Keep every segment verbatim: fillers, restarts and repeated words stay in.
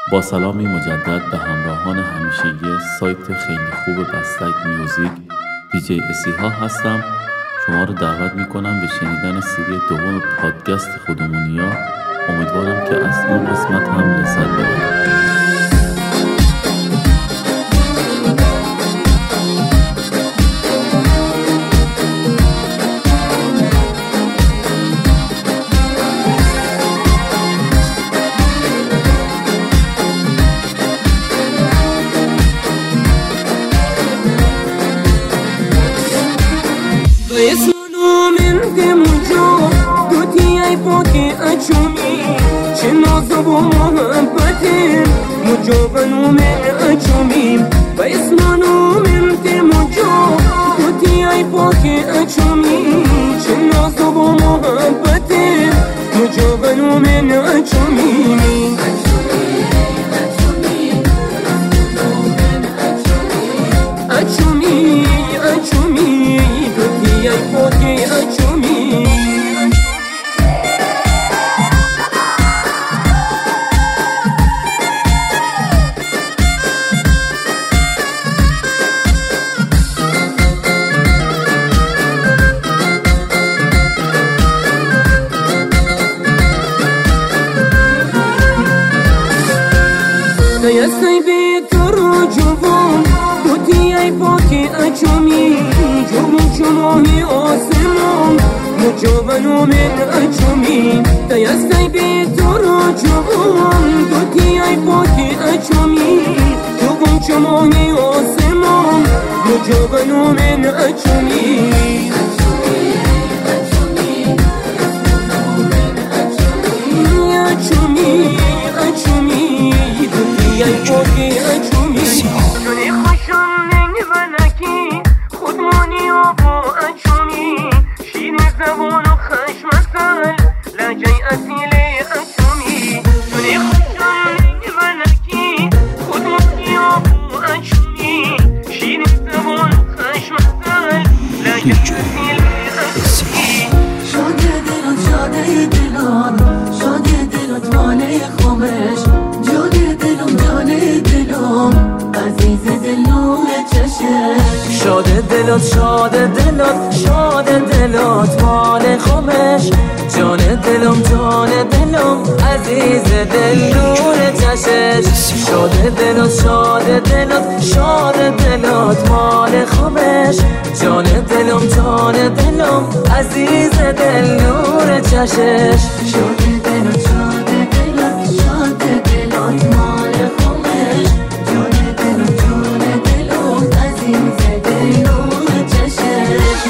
با سلامی مجدد به همراهان همیشگی سایت خیلی خوب بستک میوزیک، دیجی اسیها هستم. شما رو دعوت میکنم به شنیدن سری دوم پادکست خودمونیا. امیدوارم که از این قسمت هم لذت ببرید. اسمانو من دموجو دوتی ای پاکی اچومی چه نازو و محبتی مجابنو من اچومی و اسمانو من دموجو دوتی ای پاکی اچومی چه نازو و محبتی مجابنو من اچومی اچومی اچومی دوتی ای پاکی اچومی دایستی بی تو رو جوون دوتی ای پاکی اچومی جوون چماهی آسمان مجابنو من اچومی دایستی بی تو رو جوون دوتی ای پاکی اچومی جوون چماهی آسمان مجابنو من اچومی اچومی اچومی دوتی ای پاکی اچومی جونی خوشم نگونکی خودمانی و با اچومی شیر زبان و خشم سل لجای اصیل اچومی جونی خوشم نگونکی خودمانی و با اچومی شیر زبان و خشم سل لجای اصیل اچومی شاده دلات شاده دلات شاده دلات ماله خمش جاده دلم جاده دلم عزیز دلوم چشش شاده دلات شاده دلات شاده دلات مال خمش جان دلم جان دلم عزیز دل نور چشش شاده دلات شاده دلات شاده دلات مال خمش جان دلم جان دلم عزیز دل نور چشش شاده دلات شاده دلات شاده دلات مال خمش جان دلم جان دلم عزیز دل نور چشش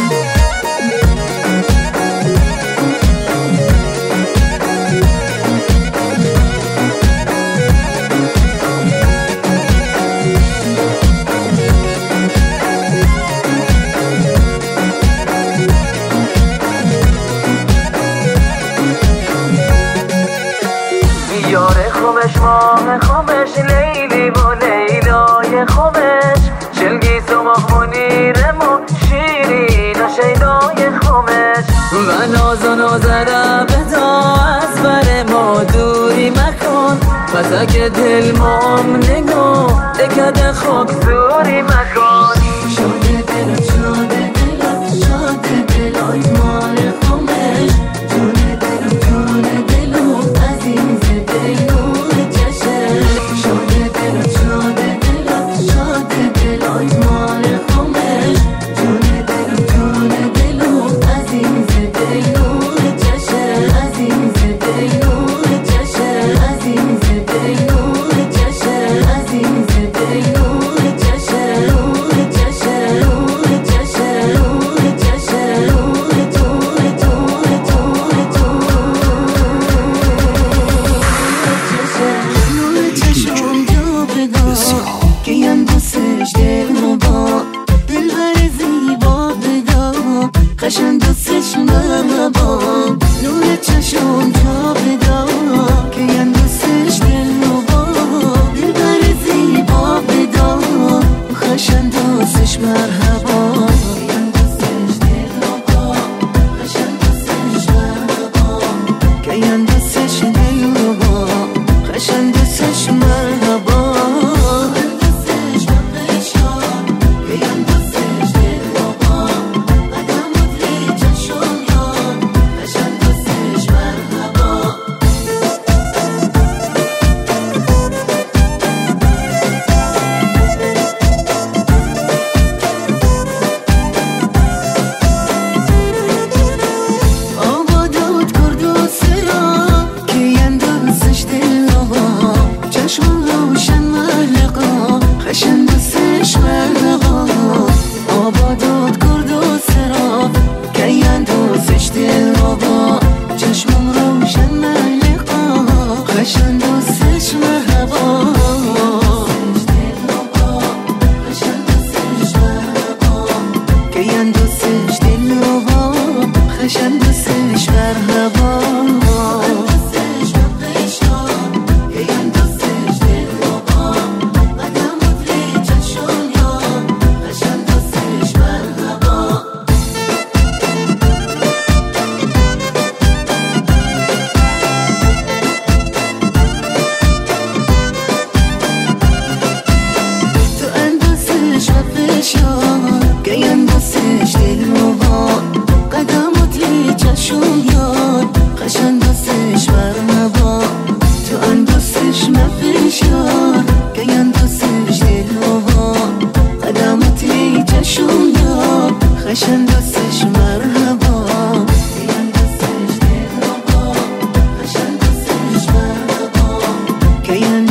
یار خمش ماه خمش لیلی و لیلای خمش چلگیز و ماه منیرم و شیرین و شیدای خمش و ناز و نازره بدا از بر ما دوری مکن فتک دل مام نگو دکد خوک دوری مکن شاده دلات شاده دلات شاده دلات مال خمش جون دلم جون دلم عزیز دل نور چشش شاده دلات شاده دلات شاده دلات مال خمش جون دلم جون دلم عزیز دل نور چشش عزیز دل نور چشش عزیز دل نور چشش عزیز دل نور چشش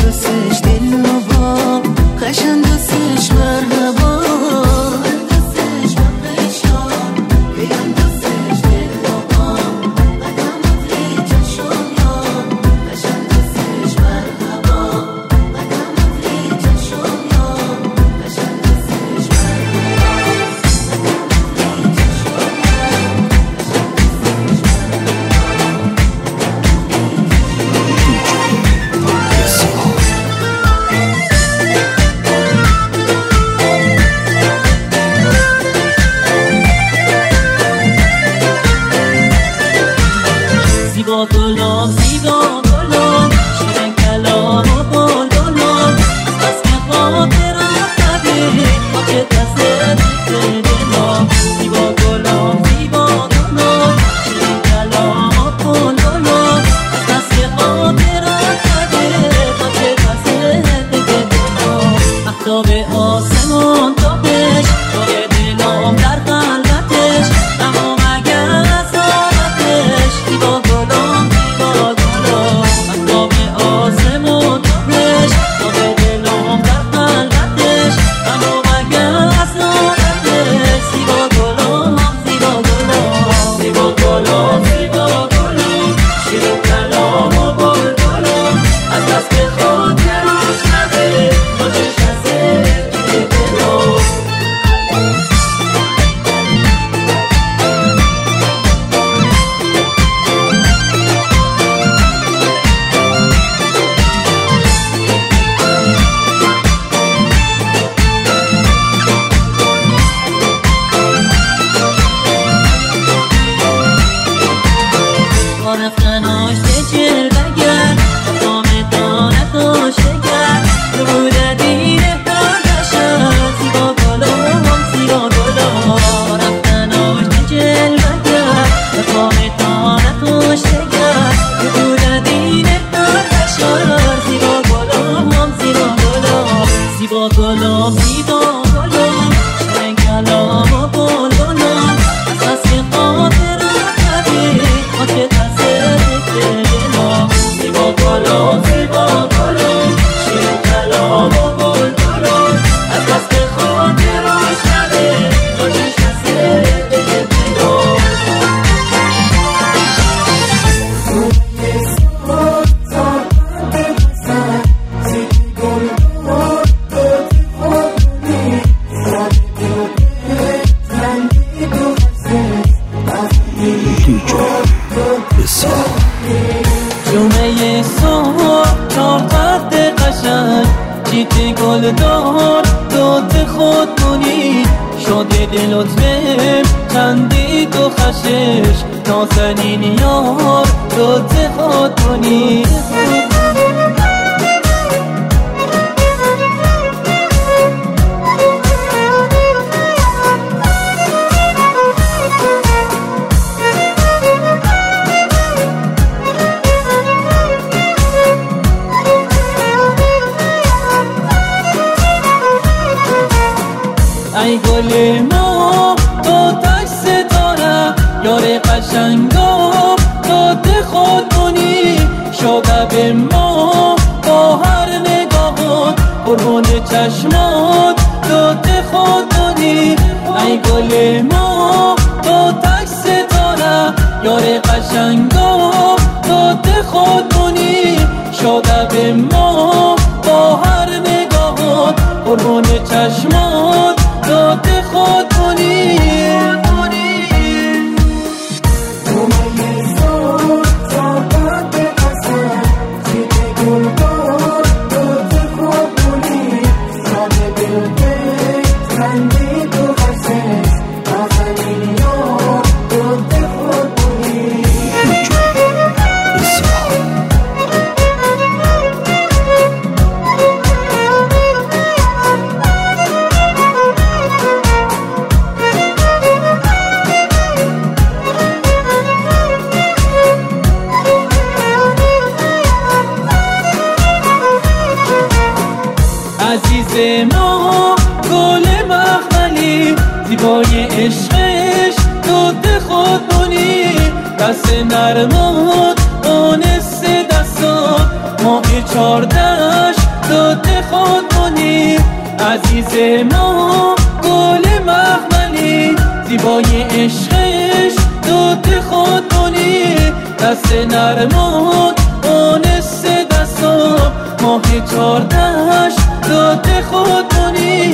دوستش دل و با قشنگ دوستش مرحبا دوستش بخشم بیان دوستش دل و با قدمت لی چشم یا قشنگ دوستش مرحبا قدمت لی چشم یا قشنگ دوستش زیبا گلاب زیبا گلاب شیرین کلام و بلبلان از که خاطرات نبی ما چه دست دلم زیبا گلاب زیبا گلاب شیرین کلام و بلبلان از که خاطرات نبی ما چه دست دلم مهتاب آسمان تابش جای دلم در قلبتش اما مگر از آمدش زیبا گلام زیبا گلام مهتاب آسمان تابش جای دلم در قلبتش اما مگر از آمدش زیبا گلام زیبا گلام زیبا گلام زیبا گلام شیرین کلام و بلبلان از بس که خاطرش نده ما چه رفتناش سجل بگر مقام دانت و شگر نموده دینه کردشم زیبا گلام زیبا گلام رفتناش سجل بگر مقام دانت و شگر نموده دینه کردشم زیبا گلام زیبا گلام زیبا گلام زیبا گلام شیرین کلام و بلبلان از بس که خاطرات نبی ما چه دست زیبا گلام زیبا گلام شیرین کلام و بلبلان از بس که خاطرش نده ما چه دست دلم جمعه صبح چار قد قشنگ چیت گل دار دوت خودمونی شده دلت بهم خندید و خشش نازنین یار دوت خودمونی ای گل ما تو تک ستاره یار قشنگم دوت خودمونی شده به ما با هر نگاهات قربون چشمات دوت خودمونی ای گل ما تو تک ستاره یار قشنگم دوت خودمونی شده به ما با هر نگاهات قربون چشمات دوت خودمونی عزیز ما گل مخملی زیبای عشقش دوت خودمونی دست نرمات آنست دستا ماه چاردش دوت خود کنی عزیز ما گل مخملی زیبای عشقش دوت خود کنی دست نرمون آنست دستم ماه چاردش دوت خود کنی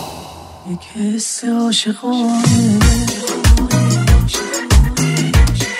یک حس عاشقانه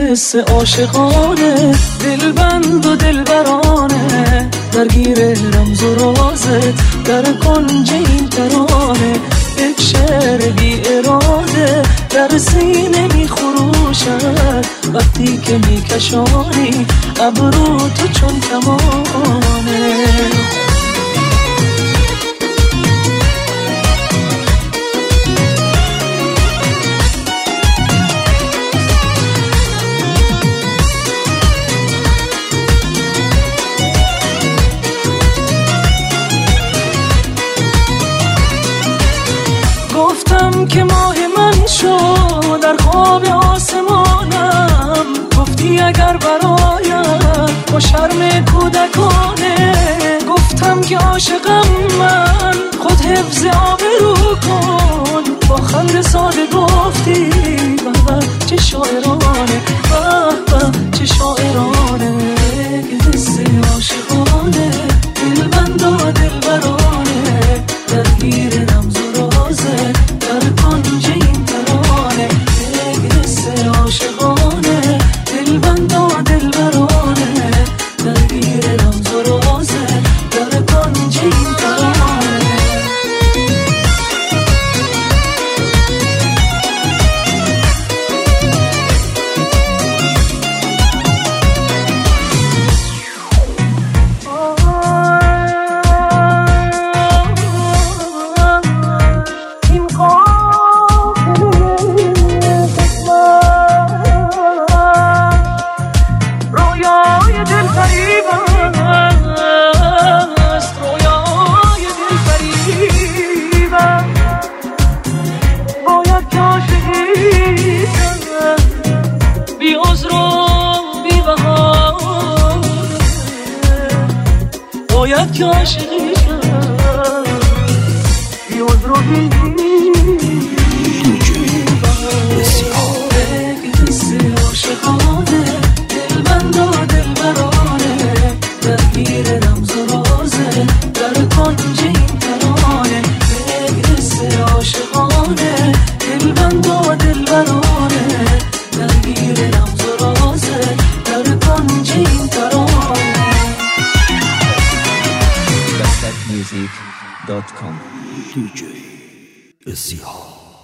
قصه عاشقانه، دلبند و دلبرانه، درگیر رمز و رازت در کنج این ترانه. یک شعر بی اراده در سینه می خروشد، وقتی که می کشانی ابرو تو چون کمانه. گفتم که ماه من شو در خواب آسمانم، گفتی اگر برایت با شرم کودکانه. گفتم که عاشقم من، خود حفظ آبرو کن، با خنده ساده گفتی بابا چه شاعرانه، بابا چه شاعرانه. قصه عاشقانه، دلبند و دلبرانه، درگیر رمز و رازه در کنج این ترانه. قصه عاشقانه، دلبند و دلبرانه، درگیر رمز و رازه در کنج این ترانه. باید که عاشقی شد بی عذر و بی قصه عاشقانه، دلبند و دلبرانه، درگیر رمز و رازه در کنج این ترانه. قصه عاشقانه، دلبند و دلبرانه، درگیر رمز و رازه در کنج این ترانه. بستک میوزیک دات کام دی جی اسیحا